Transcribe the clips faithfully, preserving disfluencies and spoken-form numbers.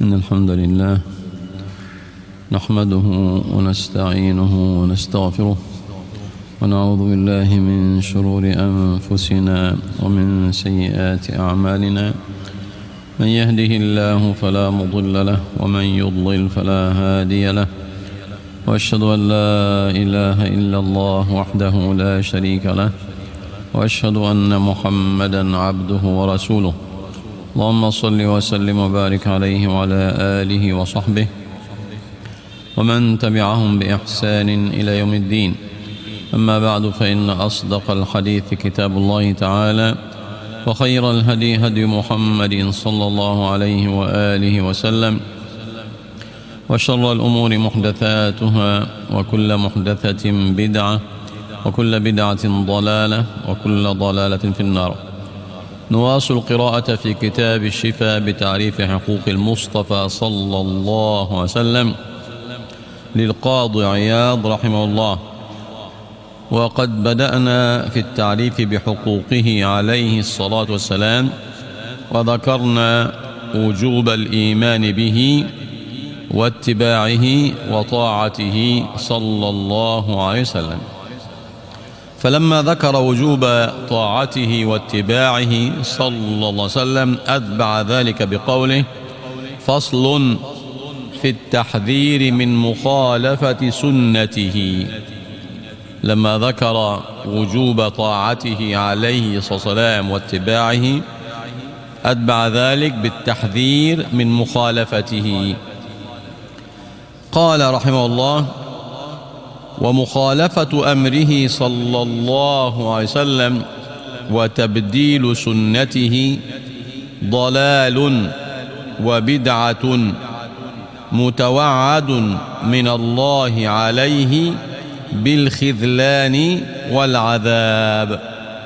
إن الحمد لله نحمده ونستعينه ونستغفره ونعوذ بالله من شرور أنفسنا ومن سيئات أعمالنا. من يهده الله فلا مضل له ومن يضلل فلا هادي له، وأشهد أن لا إله إلا الله وحده لا شريك له، وأشهد أن محمدا عبده ورسوله. اللهم صل وسلم وبارك عليه وعلى آله وصحبه ومن تبعهم بإحسان إلى يوم الدين. أما بعد، فإن أصدق الحديث كتاب الله تعالى، وخير الهدي هدي محمد صلى الله عليه وآله وسلم، وشر الأمور محدثاتها، وكل محدثة بدعة، وكل بدعة ضلالة، وكل ضلالة في النار. نواصل القراءة في كتاب الشفاء بتعريف حقوق المصطفى صلى الله عليه وسلم للقاضي عياض رحمه الله. وقد بدأنا في التعريف بحقوقه عليه الصلاة والسلام، وذكرنا وجوب الإيمان به واتباعه وطاعته صلى الله عليه وسلم. فلما ذكر وجوب طاعته واتباعه صلى الله عليه وسلم أتبع ذلك بقوله: فصل في التحذير من مخالفة سنته. لما ذكر وجوب طاعته عليه الصلاة والسلام واتباعه أتبع ذلك بالتحذير من مخالفته. قال رحمه الله: ومخالفة أمره صلى الله عليه وسلم وتبديل سنته ضلال وبدعة متوعد من الله عليه بالخذلان والعذاب.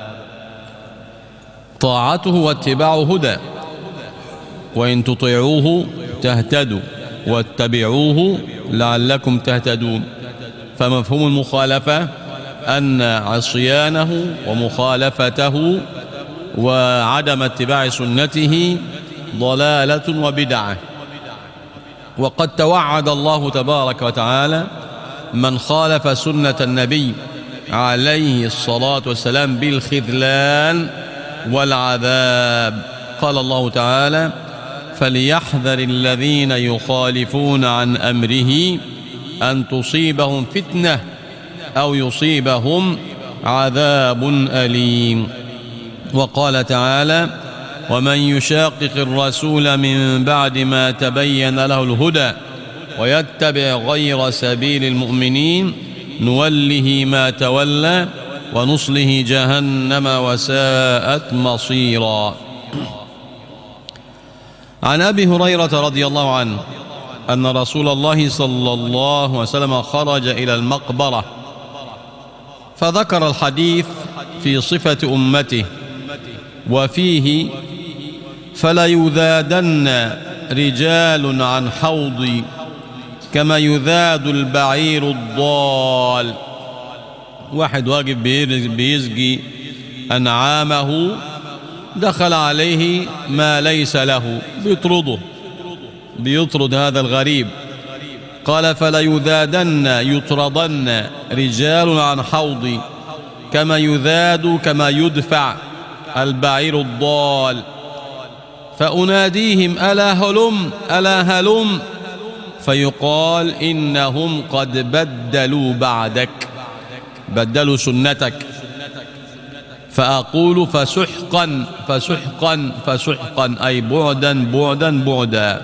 طاعته واتباعه هدى، وإن تطيعوه تهتدوا، واتبعوه لعلكم تهتدون. فمفهوم المخالفة أن عصيانه ومخالفته وعدم اتباع سنته ضلالة وبدعة. وقد توعد الله تبارك وتعالى من خالف سنة النبي عليه الصلاة والسلام بالخذلان والعذاب. قال الله تعالى: فليحذر الذين يخالفون عن أمره أن تصيبهم فتنة أو يصيبهم عذاب أليم. وقال تعالى: ومن يشاقق الرسول من بعد ما تبين له الهدى ويتبع غير سبيل المؤمنين نوله ما تولى ونصله جهنم وساءت مصيرا. عن أبي هريرة رضي الله عنه أن رسول الله صلى الله عليه وسلم خرج إلى المقبرة فذكر الحديث في صفة أمته، وفيه: فلا يذادن رجال عن حوضي كما يذاد البعير الضال. واحد واقف بيسقي أنعامه، دخل عليه ما ليس له، بيطرده، بيطرد هذا الغريب. قال: فلا يذادن يطردن رجال عن حوضي كما يذاد كما يدفع البعير الضال، فأناديهم: ألا هلم ألا هلم، فيقال: إنهم قد بدلوا بعدك، بدلوا سنتك. فأقول: فسحقا فسحقا فسحقا، أي بعدا بعدا بعدا.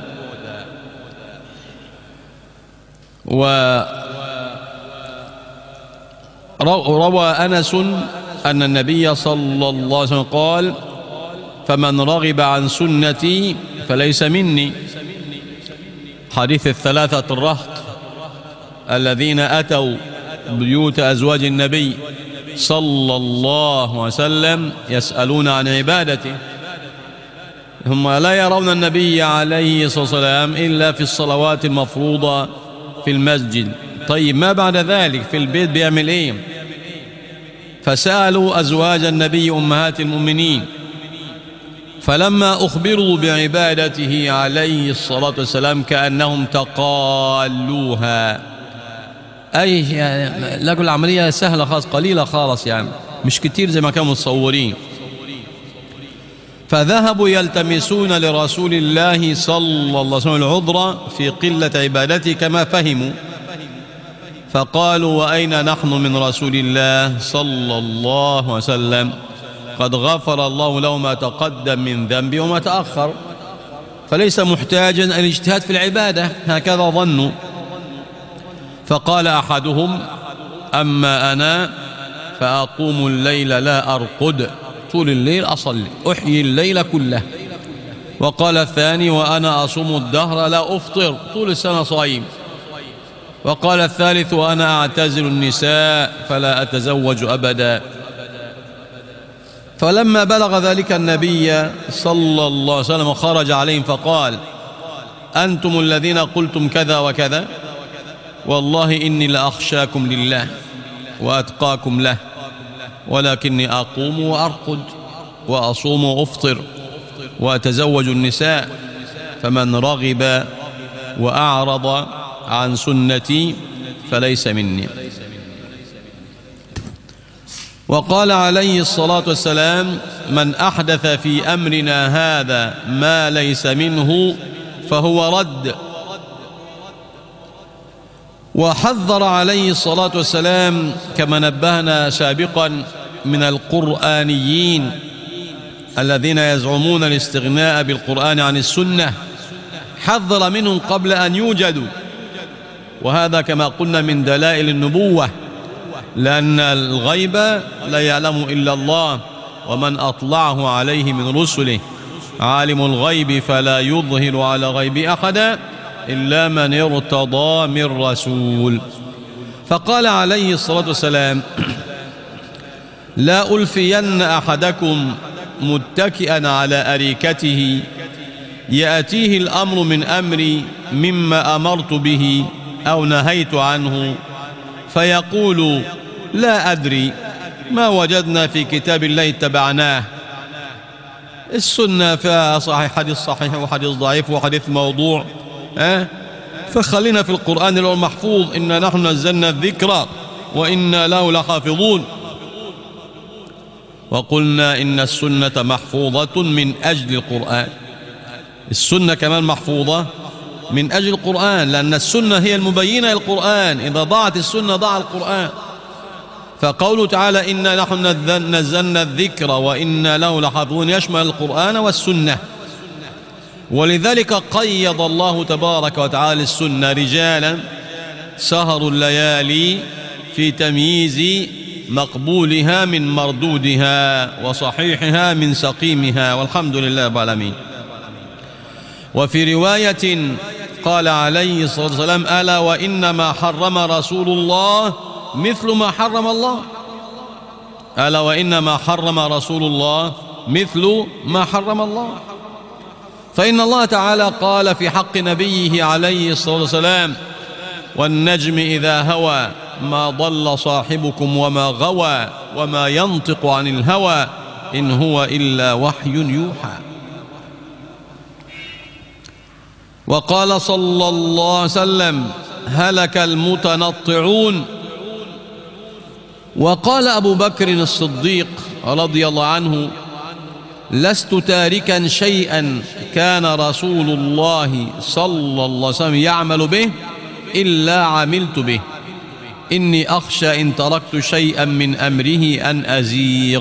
وروى أنس أن النبي صلى الله عليه وسلم قال: فمن رغب عن سنتي فليس مني. حديث الثلاثة الرهط الذين أتوا بيوت أزواج النبي صلى الله عليه وسلم يسألون عن عبادته، هم لا يرون النبي عليه الصلاة والسلام إلا في الصلوات المفروضة في المسجد. طيب، ما بعد ذلك في البيت بيعمل إيه؟ فسألوا أزواج النبي أمهات المؤمنين فلما أخبروا بعبادته عليه الصلاة والسلام كأنهم تقالوها، أي يعني لقوا العملية سهلة خالص، قليلة خالص، يعني مش كتير زي ما كانوا متصورين. فذهبوا يلتمسون لرسول الله صلى الله عليه وسلم العذر في قلة عبادته كما فهموا، فقالوا: وأين نحن من رسول الله صلى الله عليه وسلم؟ قد غفر الله له ما تقدم من ذنبه وما تأخر، فليس محتاجا إلى الاجتهاد في العبادة، هكذا ظنوا. فقال أحدهم: أما أنا فأقوم الليل لا أرقد، طول الليل أصلي، أحيي الليل كله. وقال الثاني: وأنا أصوم الدهر لا أفطر، طول السنة صايم. وقال الثالث: وأنا أعتزل النساء فلا أتزوج أبدا. فلما بلغ ذلك النبي صلى الله عليه وسلم خرج عليهم فقال: أنتم الذين قلتم كذا وكذا، والله إني لأخشاكم لله وأتقاكم له، ولكني أقوم وأرقد وأصوم وأفطر وأتزوج النساء، فمن رغب وأعرض عن سنتي فليس مني. وقال عليه الصلاة والسلام: من أحدث في أمرنا هذا ما ليس منه فهو رد. وحذر عليه الصلاة والسلام كما نبهنا سابقا من القرآنيين الذين يزعمون الاستغناء بالقرآن عن السنة، حذر منهم قبل أن يوجدوا، وهذا كما قلنا من دلائل النبوة، لأن الغيب لا يعلم إلا الله، ومن أطلعه عليه من رسله. عالم الغيب فلا يظهر على غيب أحدا إلا من ارتضى من رسول. فقال عليه الصلاة والسلام: لا ألفين أحدكم متكئا على أريكته يأتيه الأمر من أمري مما أمرت به أو نهيت عنه، فيقول: لا أدري، ما وجدنا في كتاب الله اتبعناه. السنة فيها صحيح، حديث صحيح وحديث ضعيف وحديث موضوع، أه؟ فخلينا في القرآن المحفوظ، إنا نحن نزلنا الذكر وإنا له لحافظون. وقلنا إن السنة محفوظة من أجل القرآن، السنة كمان محفوظة من أجل القرآن، لأن السنة هي المبينة للقرآن، إذا ضاعت السنة ضاع القرآن. فقوله تعالى: إنا نحن نزلنا الذكر وإنا له لحافظون يشمل القرآن والسنة. ولذلك قيض الله تبارك وتعالى السنة رجالا سهروا الليالي في تمييز مقبولها من مردودها وصحيحها من سقيمها، والحمد لله رب العالمين. وفي رواية قال عليه الصلاة والسلام: ألا وإنما حرم رسول الله مثل ما حرم الله، ألا وإنما حرم رسول الله مثل ما حرم الله. فإن الله تعالى قال في حق نبيه عليه الصلاة والسلام: والنجم إذا هوى ما ضل صاحبكم وما غوى وما ينطق عن الهوى إن هو إلا وحي يوحى. وقال صلى الله عليه وسلم: هلك المتنطعون. وقال أبو بكر الصديق رضي الله عنه: لست تاركا شيئا كان رسول الله صلى الله عليه وسلم يعمل به إلا عملت به، إني أخشى إن تركت شيئا من أمره أن أزيغ.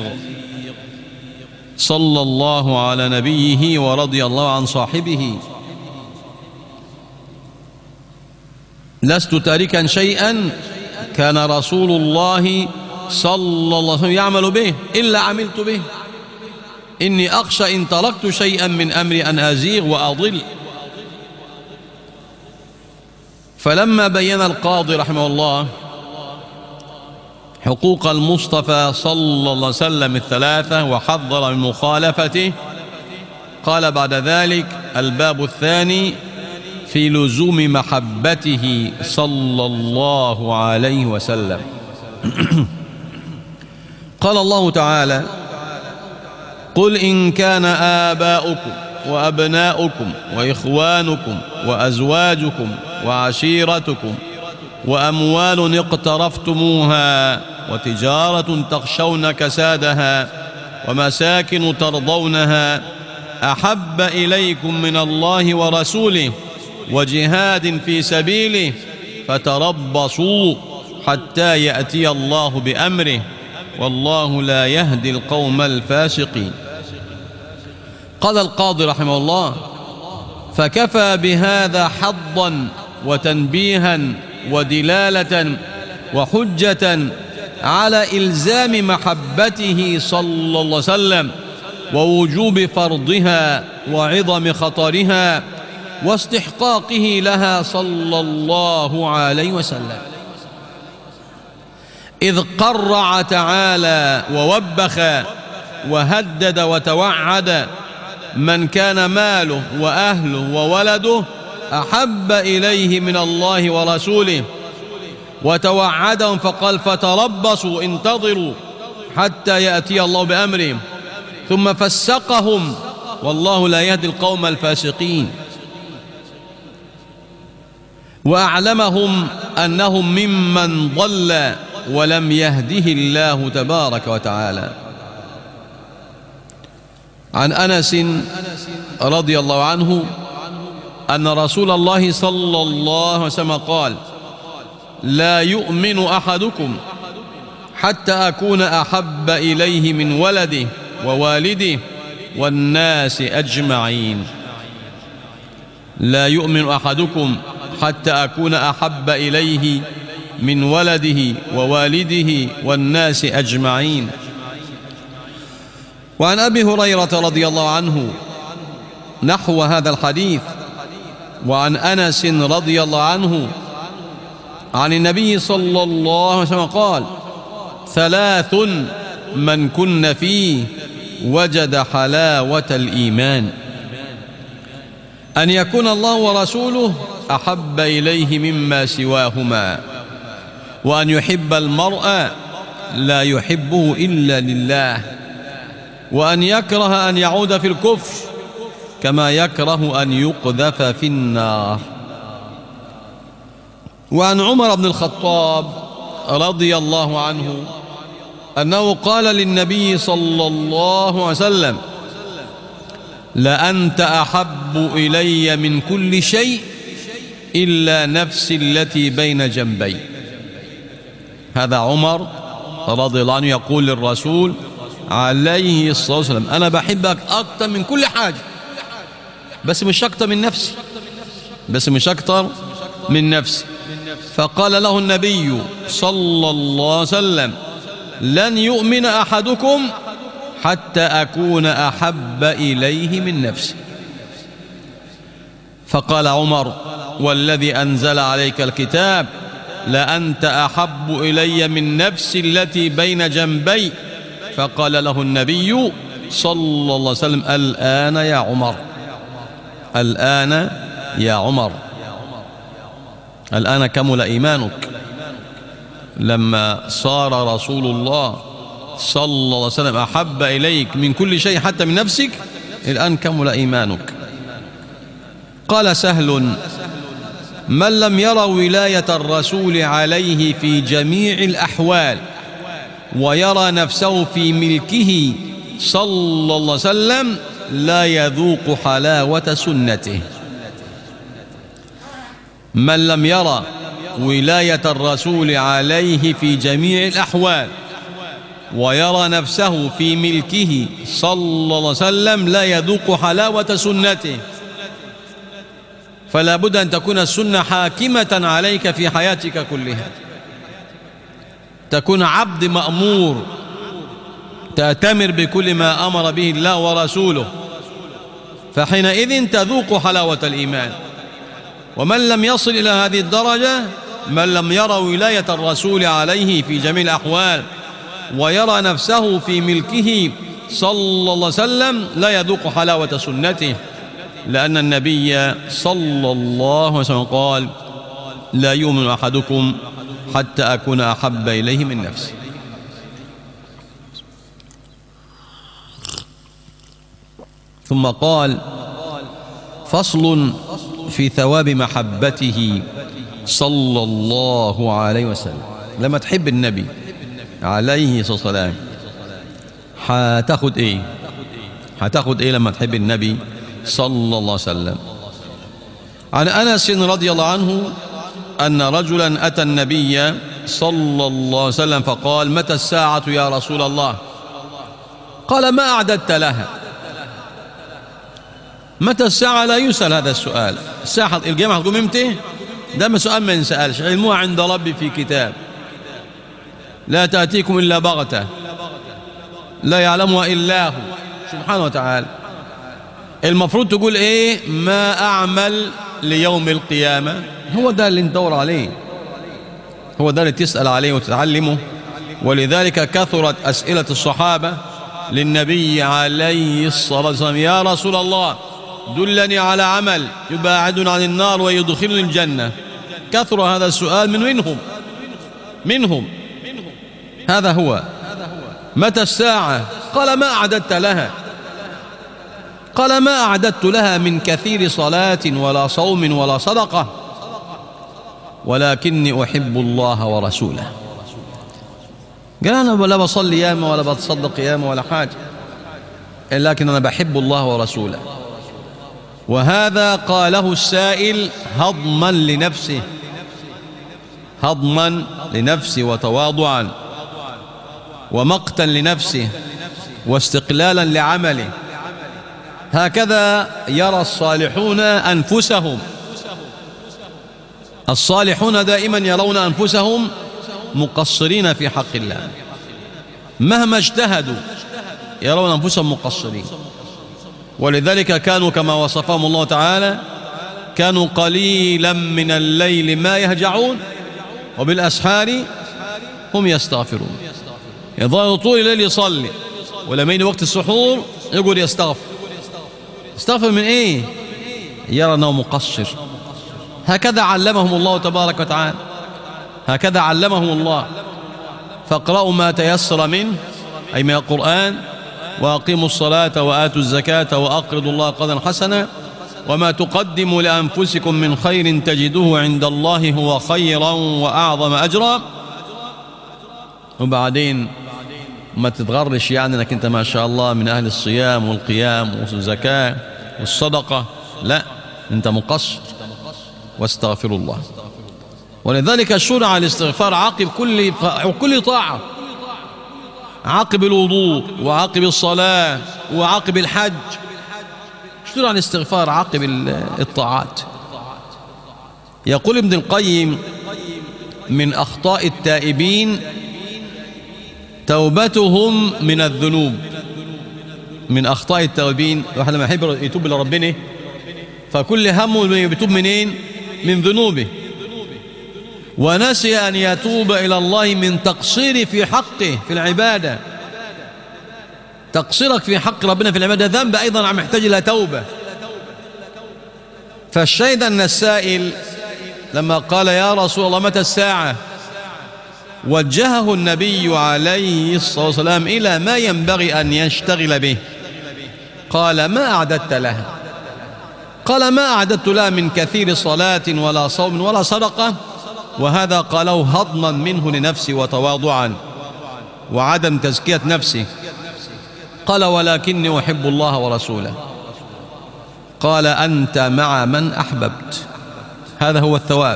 صلى الله على نبيه ورضي الله عن صاحبه. لست تاركا شيئا كان رسول الله صلى الله عليه وسلم يعمل به إلا عملت به، إني أخشى إن تركت شيئا من أمري أن أزيغ وأضل. فلما بين القاضي رحمه الله حقوق المصطفى صلى الله عليه وسلم الثلاثة وحذر من مخالفته، قال بعد ذلك: الباب الثاني في لزوم محبته صلى الله عليه وسلم. قال الله تعالى: قل إن كان آباؤكم وأبناؤكم وإخوانكم وأزواجكم وعشيرتكم وأموال اقترفتموها وتجارة تخشون كسادها ومساكن ترضونها أحب إليكم من الله ورسوله وجهاد في سبيله فتربصوا حتى يأتي الله بأمره والله لا يهدي القوم الفاسقين. قال القاضي رحمه الله: فكفى بهذا حظا وتنبيها ودلالة وحجة على إلزام محبته صلى الله عليه وسلم ووجوب فرضها وعظم خطرها واستحقاقه لها صلى الله عليه وسلم، إذ قرع تعالى ووبخ وهدد وتوعد من كان ماله وأهله وولده أحب إليه من الله ورسوله، وتوعدهم فقال: فتربصوا انتظروا حتى يأتي الله بأمره، ثم فسقهم والله لا يهدي القوم الفاسقين، وأعلمهم أنهم ممن ضل ولم يهده الله تبارك وتعالى. عن أنس رضي الله عنه أن رسول الله صلى الله عليه وسلم قال: لا يؤمن أحدكم حتى أكون أحب إليه من ولده ووالده والناس أجمعين. لا يؤمن أحدكم حتى أكون أحب إليه من ولده ووالده والناس أجمعين. وعن أبي هريرة رضي الله عنه نحو هذا الحديث. وعن أنس رضي الله عنه عن النبي صلى الله عليه وسلم قال: ثلاث من كن فيه وجد حلاوة الإيمان: أن يكون الله ورسوله أحب إليه مما سواهما، وأن يحب المرء لا يحبه إلا لله، وأن يكره أن يعود في الكفر كما يكره أن يقذف في النار. وعن عمر بن الخطاب رضي الله عنه أنه قال للنبي صلى الله عليه وسلم: لأنت أحب إلي من كل شيء إلا نفسي التي بين جنبي. هذا عمر رضي الله عنه يقول للرسول عليه الصلاة والسلام: أنا بحبك أكتر من كل حاجة، بس مش أكتر من نفسي، بس مش أكتر من نفسي. فقال له النبي صلى الله عليه وسلم: لن يؤمن أحدكم حتى أكون أحب إليه من نفسي. فقال عمر: والذي أنزل عليك الكتاب لأنت أحب إلي من نفسي التي بين جنبي. فقال له النبي صلى الله عليه وسلم: الآن يا عمر، الآن يا عمر، الآن كمل إيمانك. لما صار رسول الله صلى الله عليه وسلم أحب إليك من كل شيء حتى من نفسك، الآن كمل إيمانك. قال سهل: من لم ير ولاية الرسول عليه في جميع الأحوال ويرى نفسه في ملكه صلى الله عليه وسلم لا يذوق حلاوة سنته. من لم يرى ولاية الرسول عليه في جميع الأحوال ويرى نفسه في ملكه صلى الله عليه وسلم لا يذوق حلاوة سنته. فلا بد أن تكون السنة حاكمة عليك في حياتك كلها، تكون عبد مأمور، تأتمر بكل ما أمر به الله ورسوله، فحينئذ تذوق حلاوة الإيمان. ومن لم يصل إلى هذه الدرجة، من لم يرى ولاية الرسول عليه في جميع الأحوال ويرى نفسه في ملكه صلى الله عليه وسلم لا يذوق حلاوة سنته، لأن النبي صلى الله عليه وسلم قال: لا يؤمن أحدكم حتى أكون أحب إليه من نفسي. ثم قال: فصل في ثواب محبته صلى الله عليه وسلم. لما تحب النبي عليه الصلاة والسلام هتاخد ايه؟ هتاخد ايه لما تحب النبي صلى الله عليه وسلم؟ عن أنس رضي الله عنه أن رجلا أتى النبي صلى الله عليه وسلم فقال: متى الساعة يا رسول الله؟ قال: ما أعددت لها؟ متى الساعة لا يسأل هذا السؤال. الساعة القيامة هتقوم امتى؟ ده سؤال ما ينسألش، علمها عند ربي في كتاب لا تأتيكم إلا بغتة لا يعلمها إلا هو سبحانه وتعالى. المفروض تقول ايه؟ ما أعمل ليوم القيامة. هو ده اللي ندور عليه، هو ده اللي تسأل عليه وتتعلمه. ولذلك كثرت أسئلة الصحابة للنبي عليه الصلاة والسلام: يا رسول الله دلني على عمل يباعدني عن النار ويدخلني الجنة. كثر هذا السؤال من منهم منهم هذا هو. متى الساعة؟ قال: ما أعددت لها؟ قال: ما أعددت لها من كثير صلاة ولا صوم ولا صدقة، ولكني أحب الله ورسوله. قال: أنا ولا بصلي ياما ولا بتصدق ياما ولا حاجة، لكن أنا بحب الله ورسوله. وهذا قاله السائل هضما لنفسه، هضما لنفسه وتواضعا ومقتا لنفسه واستقلالا لعمله. هكذا يرى الصالحون أنفسهم. الصالحون دائما يرون أنفسهم مقصرين في حق الله، مهما اجتهدوا يرون أنفسهم مقصرين. ولذلك كانوا كما وصفهم الله تعالى: كانوا قليلا من الليل ما يهجعون وبالأسحار هم يستغفرون. يظل طول الليل يصلي، ولما يجي وقت السحور يقول يستغفر. يستغفر من ايه؟ يرى انه مقصر. هكذا علمهم الله تبارك وتعالى، هكذا علمهم الله. فاقرأوا ما تيسر منه أي من القرآن، وأقيموا الصلاة وآتوا الزكاة وأقرضوا الله قرضا حسنا، وما تقدموا لأنفسكم من خير تجدوه عند الله هو خيرا وأعظم أجرا. وبعدين ما تتغرش يعني انك انت ما شاء الله من اهل الصيام والقيام والزكاة والصدقة، لا، انت مقصر. واستغفر الله. ولذلك شرع الاستغفار عقب كل كل طاعة، عقب الوضوء وعقب الصلاة وعقب الحج. شرع الاستغفار عقب الطاعات. يقول ابن القيم: من أخطاء التائبين توبتهم من الذنوب. من أخطاء التائبين، الواحد لما يحب يتوب لربنا فكل همه يتوب منين؟ من ذنوبه. ونسي أن يتوب إلى الله من تقصير في حقه في العبادة. تقصيرك في حق ربنا في العبادة ذنب أيضا محتاج إلى توبة. فالشاهد أن السائل لما قال: يا رسول الله متى الساعة؟ وجهه النبي عليه الصلاة والسلام إلى ما ينبغي أن يشتغل به. قال: ما أعددت لها؟ قال: ما أعددت لها من كثير صلاة ولا صوم ولا صدقة. وهذا قاله هضما منه لنفسه وتواضعا وعدم تزكية نفسه. قال: ولكني أحب الله ورسوله. قال: أنت مع من أحببت. هذا هو الثواب،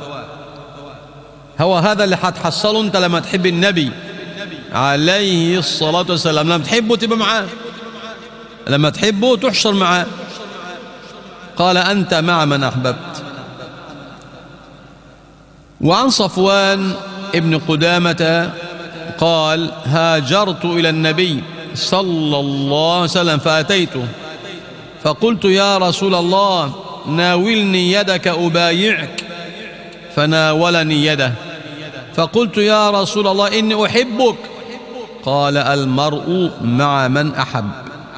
هو هذا اللي هتحصله أنت لما تحب النبي عليه الصلاة والسلام. لما تحبه تبقى معاه، لما تحبه تحشر معاه. قال: أنت مع من أحببت. وعن صفوان ابن قدامة قال: هاجرت إلى النبي صلى الله عليه وسلم فأتيته فقلت: يا رسول الله ناولني يدك أبايعك. فناولني يده فقلت: يا رسول الله إني أحبك. قال: المرء مع من أحب.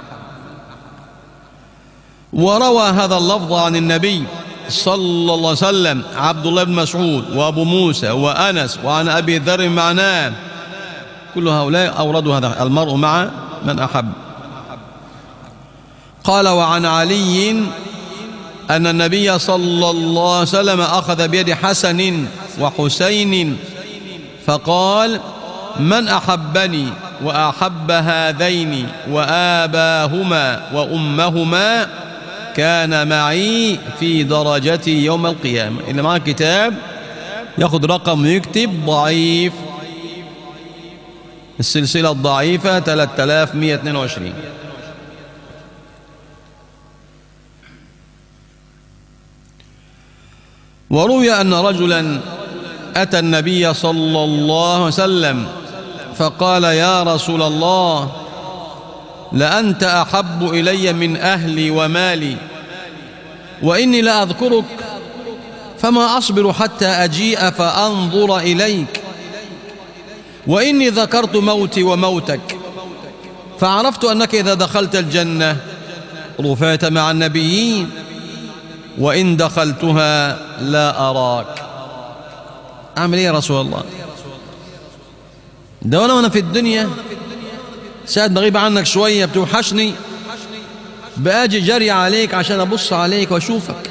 وروى هذا اللفظ عن النبي صلى الله عليه وسلم عبد الله بن مسعود وأبو موسى وأنس وعن أبي ذر معناه. كل هؤلاء أوردوا هذا: المرء مع من أحب. قال وعن علي أن النبي صلى الله عليه وسلم أخذ بيد حسن وحسين فقال من أحبني وأحب هذين وآباهما وأمهما كان معي في درجتي يوم القيامة. اللي معاه كتاب ياخد رقم ويكتب ضعيف، السلسلة الضعيفة ثلاثة آلاف ومئة واثنين وعشرين. وروي أن رجلا أتى النبي صلى الله عليه وسلم فقال يا رسول الله لأنت أحب إلي من أهلي ومالي وإني لا أذكرك فما أصبر حتى أجيء فأنظر إليك، وإني ذكرت موتي وموتك فعرفت أنك إذا دخلت الجنة رفعت مع النبيين وإن دخلتها لا أراك. أعمل إيه يا رسول الله؟ ده وأنا وأنا في الدنيا ساعة بغيب عنك شوية بتوحشني، بأجي جري عليك عشان أبص عليك وأشوفك،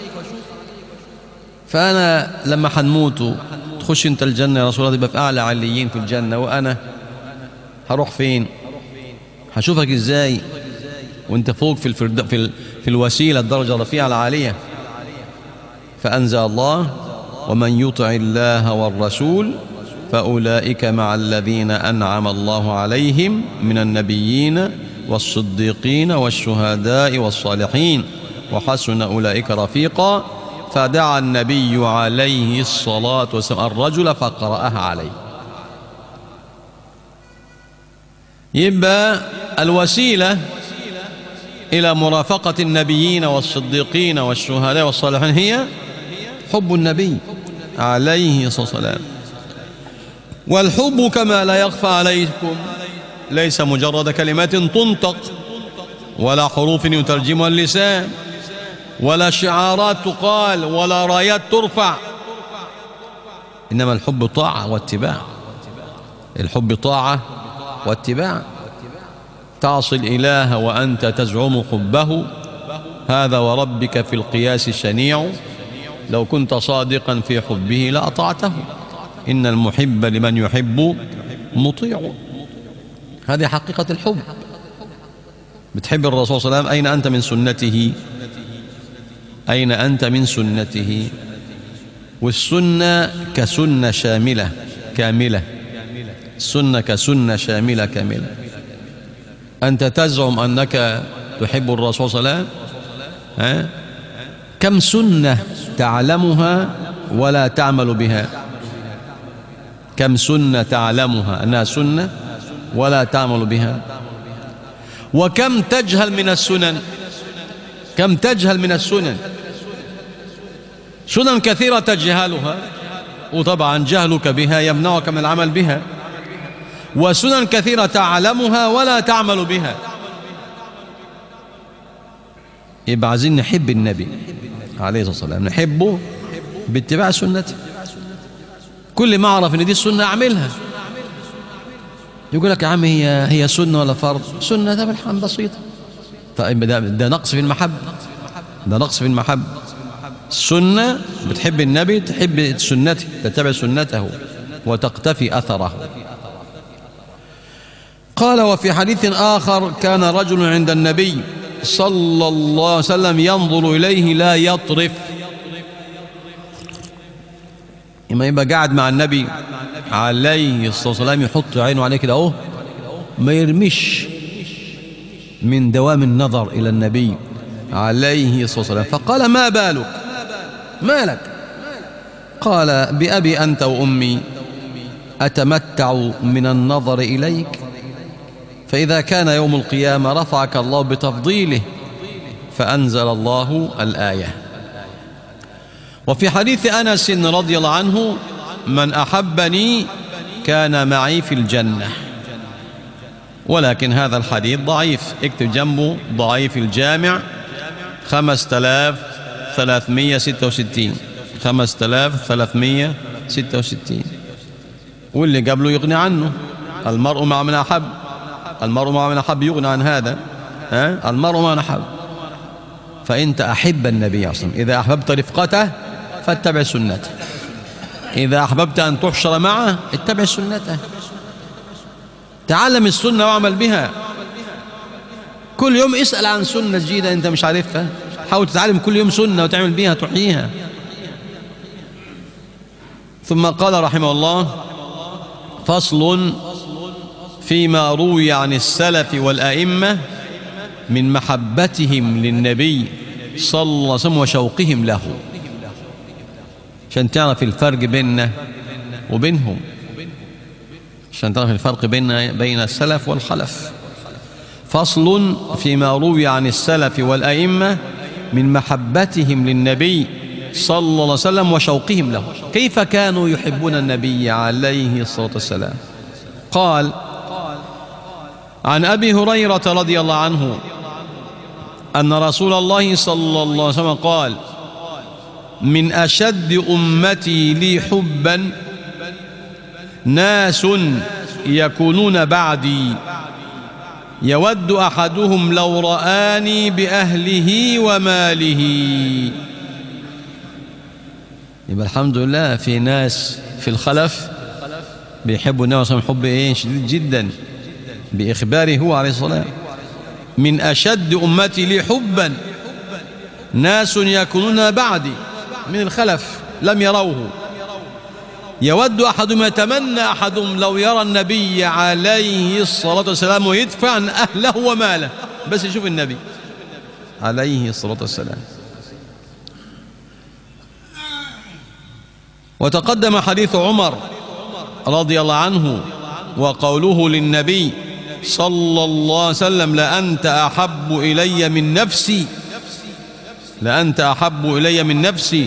فأنا لما حنموت تخش أنت الجنة يا رسول الله تبقى في أعلى عليين في الجنة، وأنا هروح فين؟ هشوفك إزاي وأنت فوق في الفرد في, ال... في الوسيلة الدرجة الرفيعة العالية؟ فأنزل الله ومن يطع الله والرسول فأولئك مع الذين أنعم الله عليهم من النبيين والصديقين والشهداء والصالحين وحسن أولئك رفيقا. فدعا النبي عليه الصلاة والسلام الرجل فقرأها عليه. يبقى الوسيلة إلى مرافقة النبيين والصديقين والشهداء والصالحين هي حب النبي عليه الصلاة والسلام. والحب كما لا يخفى عليكم ليس مجرد كلمات تنطق ولا حروف يترجمها اللسان ولا شعارات تقال ولا رايات ترفع، إنما الحب طاعة واتباع. الحب طاعة واتباع. تعصي الإله وأنت تزعم حبه، هذا وربك في القياس شنيع، لو كنت صادقا في حبه لأطعته، إن المحب لمن يحب مطيع. هذه حقيقة الحب. بتحب الرسول صلى الله عليه وسلم، أين أنت من سنته؟ أين أنت من سنته؟ والسنة كسنة شاملة كاملة، السنة كسنة شاملة كاملة. أنت تزعم أنك تحب الرسول صلى الله عليه وسلم، ها؟ كم سنة تعلمها ولا تعمل بها؟ كم سنة تعلمها أنها سنة ولا تعمل بها؟ وكم تجهل من السنن؟ كم تجهل من السنن؟ سنن كثيرة تجهلها، وطبعا جهلك بها يمنعك من العمل بها، وسنن كثيرة تعلمها ولا تعمل بها. يبقى عايزين نحب النبي عليه الصلاة والسلام، نحبه باتباع سنته. كل ما أعرف إن دي السنة أعملها. يقول لك يا عم هي هي سنة ولا فرض؟ سنة ده بالحمد بسيطة. طيب ده, ده نقص في المحبة، ده نقص في المحبة. السنة بتحب النبي، تحب سنته، تتبع سنته وتقتفي أثره. قال وفي حديث آخر كان رجل عند النبي صلى الله عليه وسلم ينظر إليه لا يطرف. إما يبقى قاعد مع النبي عليه الصلاة والسلام يحط عينه عليه كده أهو، ما يرمش من دوام النظر إلى النبي عليه الصلاة والسلام. فقال ما بالك؟ مالك؟ قال بأبي أنت وأمي أتمتع من النظر إليك، فإذا كان يوم القيامة رفعك الله بتفضيله. فأنزل الله الآية. وفي حديث أنس رضي الله عنه من أحبني كان معي في الجنة، ولكن هذا الحديث ضعيف. اكتب جنبه ضعيف الجامع خمسة آلاف وثلاثمئة وستة وستين، خمسة آلاف وثلاثمئة وستة وستين. واللي قبله يغني عنه. المرء مع من أحب، المرء مع من أحب يغني عن هذا. ها؟ المرء مع من أحب. فأنت أحب النبي أصلا. إذا أحببت رفقته فاتبع سنته، إذا أحببت أن تحشر معه اتبع سنته. تعلم السنة واعمل بها. كل يوم اسأل عن سنة جديدة أنت مش عارفها، حاول تتعلم كل يوم سنة وتعمل بها تحييها. ثم قال رحمه الله: فصل فيما روي عن السلف والأئمة من محبتهم للنبي صلى الله عليه وسلم وشوقهم له، عشان تعرف الفرق بيننا وبينهم، عشان تعرف الفرق بين بين السلف والخلف. فصل فيما روي عن السلف والأئمة من محبتهم للنبي صلى الله عليه وسلم وشوقهم له. كيف كانوا يحبون النبي عليه الصلاة والسلام؟ قال: عن أبي هريرة رضي الله عنه أن رسول الله صلى الله عليه وسلم قال: من أشد أمتي لي حبا ناس يكونون بعدي يود أحدهم لو رآني بأهله وماله. يبقى الحمد لله في ناس في الخلف بيحبوا النبي صلى الله عليه وسلم حب ايه شديد جدا، بإخباره هو عليه الصلاة والسلام: من أشد أمتي لي حبا ناس يكونون بعدي، من الخلف لم يروه، يود أحدهم يتمنى أحدهم لو يرى النبي عليه الصلاة والسلام ويدفع عن أهله وماله بس يشوف النبي عليه الصلاة والسلام. وتقدم حديث عمر رضي الله عنه وقوله للنبي صلى الله عليه وسلم: لأنت أحب إلي من نفسي، لأنت أحب إلي من نفسي.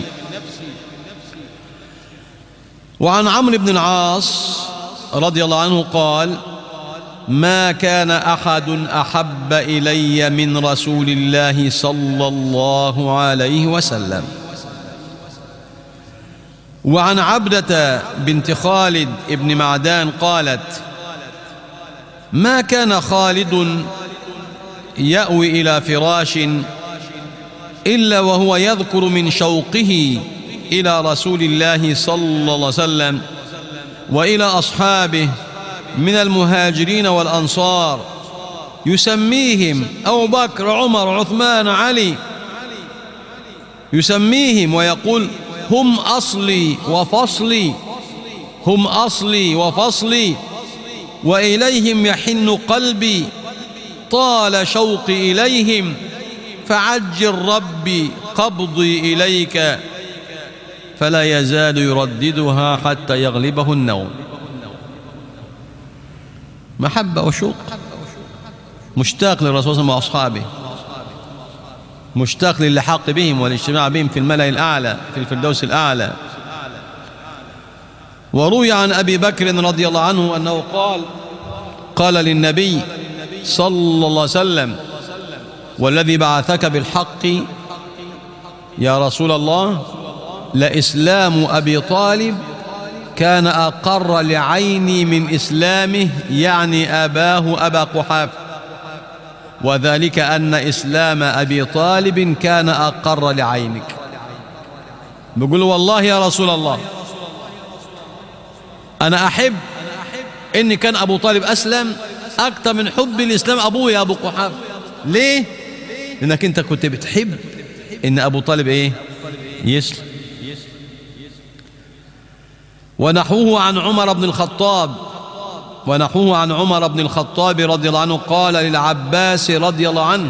وعن عمرو بن العاص رضي الله عنه قال: ما كان أحد أحب إلي من رسول الله صلى الله عليه وسلم. وعن عبدة بنت خالد ابن معدان قالت: ما كان خالد يأوي إلى فراش إلا وهو يذكر من شوقه إلى رسول الله صلى الله عليه وسلم وإلى أصحابه من المهاجرين والأنصار، يسميهم أبو بكر عمر عثمان علي، يسميهم ويقول: هم أصلي وفصلي، هم أصلي وفصلي، وإليهم يحن قلبي، طال شوقي إليهم، فعجل ربي قبضي إليك، فلا يزال يرددها حتى يغلبه النوم. محبة وشوق، مشتاق للرسول صلى الله عليه وسلم وأصحابه، مشتاق للحاق بهم والاجتماع بهم في الملأ الأعلى في الفردوس الأعلى. وروي عن أبي بكر رضي الله عنه أنه قال: قال للنبي صلى الله عليه وسلم: والذي بعثك بالحق يا رسول الله، لإسلام أبي طالب كان أقر لعيني من إسلامه، يعني أباه أبا قحافة، وذلك أن إسلام أبي طالب كان أقر لعينك. بيقول: والله يا رسول الله أنا أحب إن كان أبو طالب أسلم أكثر من حب الإسلام أبوه يا أبو قحافة. ليه؟ لأنك أنت كنت بتحب إن أبو طالب إيه؟ يسلم. ونحوه عن عمر بن الخطاب ونحوه عن عمر بن الخطاب رضي الله عنه قال للعباس رضي الله عنه: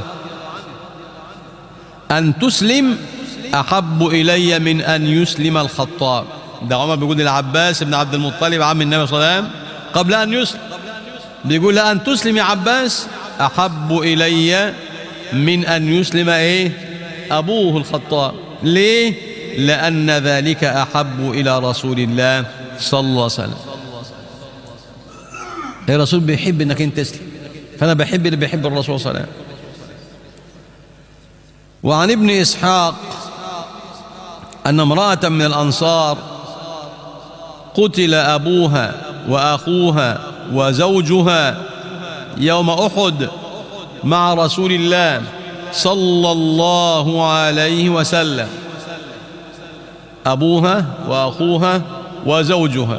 أن تسلم أحب إلي من أن يسلم الخطاب. ده عمر بيقول للعباس بن عبد المطلب عم النبي صلى الله عليه وسلم قبل أن يسلم، بيقول: لأن تسلم يا عباس أحب إلي من أن يسلم إيه؟ أبوه الخطاب. ليه؟ لأن ذلك أحب إلى رسول الله صلى الله عليه وسلم. الرسول بيحب أنك أنت تسلم، فأنا بحب اللي بيحب الرسول صلى الله عليه وسلم. وعن ابن إسحاق أن امرأة من الأنصار قتل أبوها وأخوها وزوجها يوم أحد مع رسول الله صلى الله عليه وسلم، أبوها وأخوها وزوجها.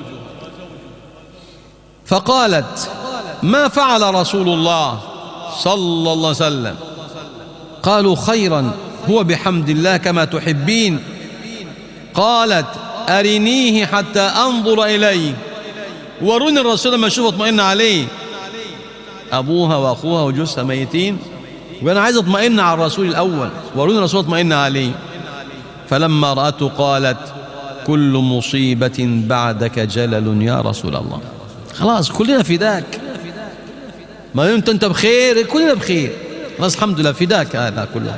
فقالت: ما فعل رسول الله صلى الله عليه وسلم؟ قالوا: خيرا، هو بحمد الله كما تحبين. قالت: أرنيه حتى أنظر إليه، وروني الرسول لما أشوف اطمئن عليه. أبوها وأخوها وجوزها ميتين، وأنا عايز اطمئن على الرسول الأول، وروني الرسول اطمئن عليه. فلما رأته قالت: كل مصيبة بعدك جلل يا رسول الله. خلاص كلنا فداك، ما انت انت بخير كلنا بخير، خلاص الحمد لله فداك هذا كله.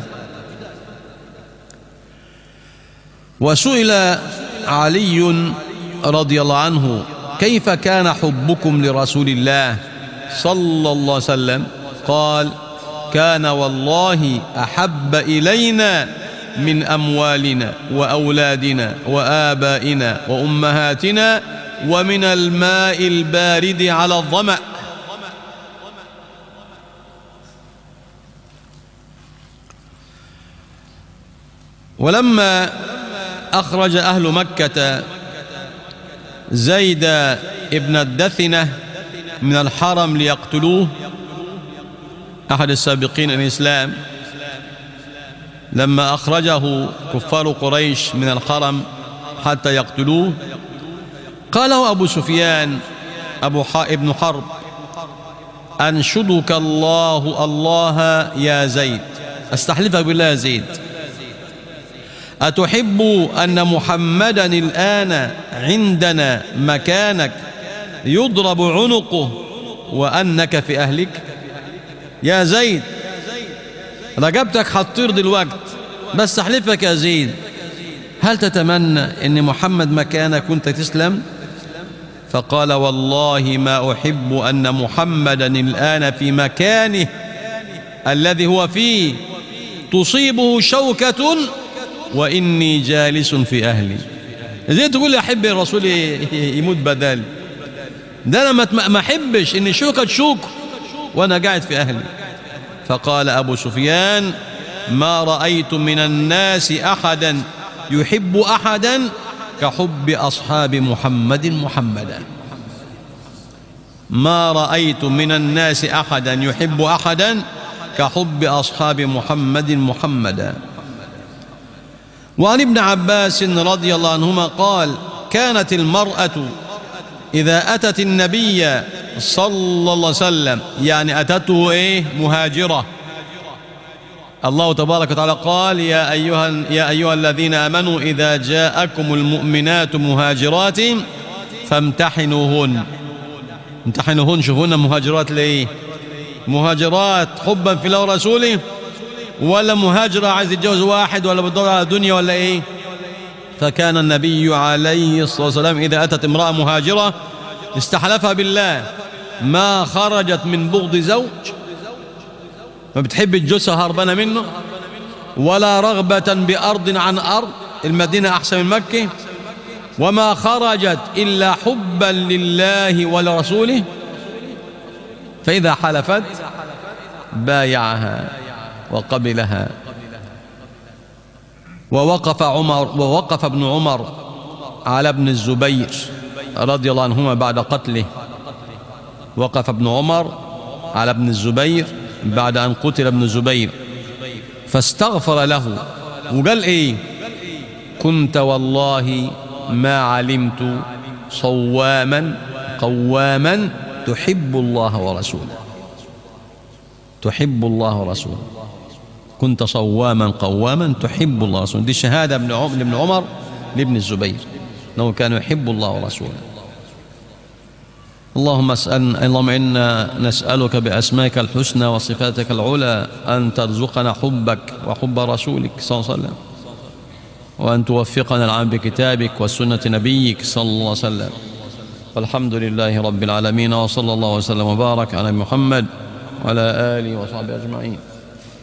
وسئل علي رضي الله عنه: كيف كان حبكم لرسول الله صلى الله عليه وسلم؟ قال: كان والله أحب إلينا من أموالنا وأولادنا وآبائنا وأمهاتنا ومن الماء البارد على الظمأ. ولما أخرج أهل مكة زيد ابن الدثنة من الحرم ليقتلوه، أحد السابقين إلى الإسلام، لما أخرجه كفار قريش من الحرم حتى يقتلوه، قال له أبو سفيان أبو ابن حرب: أنشدك الله الله يا زيد، أستحلفك بالله يا زيد، أتحب أن محمدا الآن عندنا مكانك يضرب عنقه وأنك في أهلك؟ يا زيد رقبتك حتطير دلوقت، بس أحلفك يا زيد، هل تتمنى أن محمد مكانك كنت تسلم؟ فقال: والله ما أحب أن محمدا الآن في مكانه الذي هو فيه تصيبه شوكة وإني جالس في أهلي. زي تقول لي أحب الرسول يموت بدالي، ده أنا ما أحبش إن شوكة تشوك وأنا قاعد في أهلي. فقال أبو سفيان: ما رأيت من الناس أحدا يحب أحدا كحب أصحاب محمد محمدا. ما رأيت من الناس أحدا يحب أحدا كحب أصحاب محمد محمدا. وعن ابن عباس رضي الله عنهما قال: كانت المرأة إذا أتت النبي صلى الله عليه وسلم، يعني أتته إيه؟ مهاجرة. الله تبارك وتعالى قال: يا أيها, يا أيها الذين آمنوا إذا جاءكم المؤمنات مهاجرات فامتحنوهن. امتحنوهن، شوفونا مهاجرات ليه؟ مهاجرات حبا في الله ورسوله، ولا مهاجرة عايز يتجوز واحد، ولا بتدور على دنيا، ولا إيه؟ فكان النبي عليه الصلاة والسلام إذا أتت امرأة مهاجرة استحلفها بالله ما خرجت من بغض زوج، ما بتحب جوزها هربانة منه، ولا رغبة بأرض عن أرض، المدينة أحسن من مكة، وما خرجت إلا حبا لله ولرسوله. فإذا حلفت بايعها وقبلها. ووقف عمر ووقف ابن عمر على ابن الزبير رضي الله عنهما بعد قتله. وقف ابن عمر على ابن الزبير بعد أن قتل ابن الزبير فاستغفر له وقال إيه؟ كنت والله ما علمت صواما قواما تحب الله ورسوله. تحب الله ورسوله، كنت صواما قواما تحب الله ورسوله. دي شهادة لابن عمر لابن الزبير أنه كان يحب الله ورسوله. اللهم اسأل اللهم إنا نسألك بأسمائك الحسنى وصفاتك العلى أن ترزقنا حبك وحب رسولك صلى الله عليه وسلم، وأن توفقنا العمل بكتابك وسنة نبيك صلى الله عليه وسلم. والحمد لله رب العالمين، وصلى الله وسلم وبارك على محمد وعلى آله وصحبه أجمعين.